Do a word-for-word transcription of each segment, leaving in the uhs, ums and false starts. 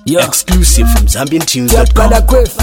Yeah. Exclusive from Zambian Tunes dot com.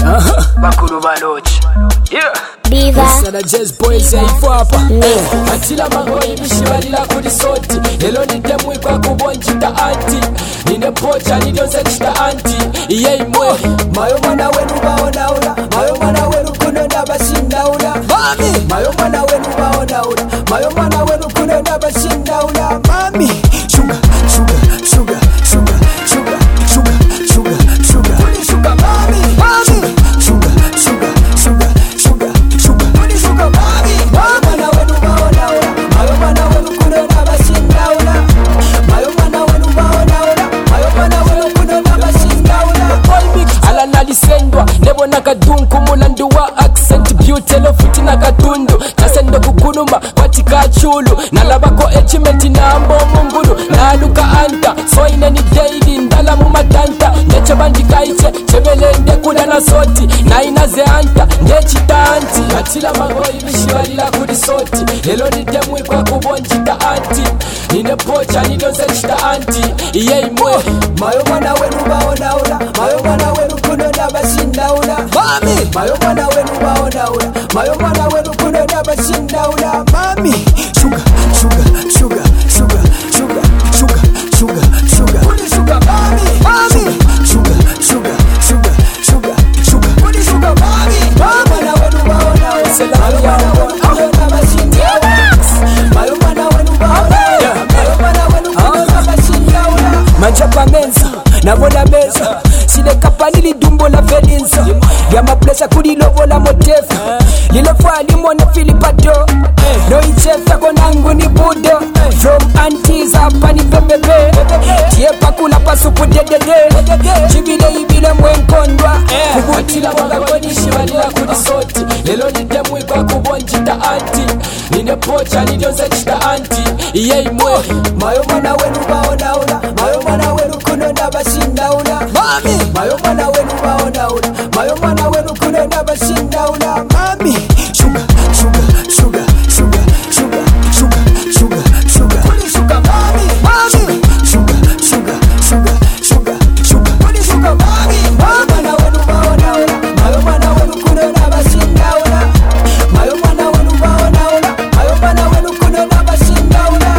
Bakuru Baloch. Yeah. Diva. Sana Jazz Boys haipo hapa. Atila magoi bishibalila kudi soti. Lelo nitemwe kwa kubonjita anti. Nine pocha nidonze chita anti. Iye imwe. Mayo mana wenu baona ula. Mayo mana wenu kunenda bashinda ula. Mami. Mayo mana wenu baona ula. Mayo mana wenu kunenda bashinda ula. Mami. Sugar, sugar, sugar, sugar, sugar, sugar, sugar, sugar. Kuni sugar mami. Mami. Sugar, sugar, sugar, sugar, sugar. Kuni sugar mami. Mayo mana wenu baona ula. Mayo mana wenu kunenda bashinda ula. Mayo mana wenu baona ula. Mayo mana wenu kunenda bashinda ula. Ala nalisendwa nebo nakadunku mulanduwa accent beauty lo fiti nakatundu nasendo kukuluma watika chulu nalabako echimeti nambo mungulu naluka anta soine ni daily ndala mumatanta neche bandikaiche chebelende kula na soti na inaze anta nechita anti atila magoi bishibalila kudi soti lelo ni demwe kwa kubonjita anti nine pocha nidoze chita anti iye imwe mayo mana wenu baona ula mayo mana wenu kunenda bashinda ula mami mayo mana wenu baona ula mayo mana wenu kunenda bashinda ula mami sugar sugar sugar sugar sugar sugar sugar sugar kuni sugar mami mami sugar sugar sugar sugar sugar kuni sugar mami mayo mana wenu baona ula mayo mana wenu kunenda bashinda ula mayo mana wenu baona ula mayo mana wenu kunenda bashinda ula manja kwa menza nabona meza sile kapani lidumbo la velinza ya maplesa kulilovo la motefa lilofa limone filipado no ichefa konangu ni budo from aunties hapa ni bebebe tiepa kula pasupu dedede chibile ibile mwenkondwa kubutila wakakoni shibalila kudisoti lelo nitemwe kwa kubonjita anti nine pocha nidoze chita anti iye imwe mayo mana wenu baona ula mayo mana wenu kunenda bashinda ula mami mayo mana wenu baona ula mayo mana wenu kunenda bashinda ula mami sugar sugar sugar sugar sugar sugar sugar sugar kuni sugar mami mami sugar sugar sugar sugar sugar kuni sugar mami mayo mana wenu baona ula mayo mana wenu kunenda bashinda ula mayo mana wenu baona ula mayo mana wenu kunenda bashinda ula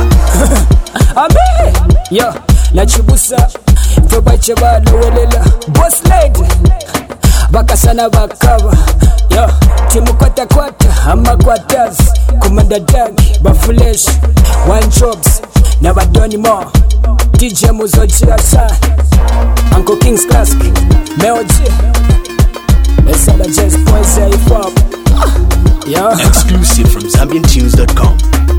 ame yo nachibusa Tobache balo welela boss lady bakasana bakaba yo timu kwata kwata ama kwatas kumanda dagi bafulesh one jobs na badoni mo D J Muzochi asa Uncle King's Classic Meoji Esala Jazz Boys hip hop yo Exclusive from Zambian Tunes dot com.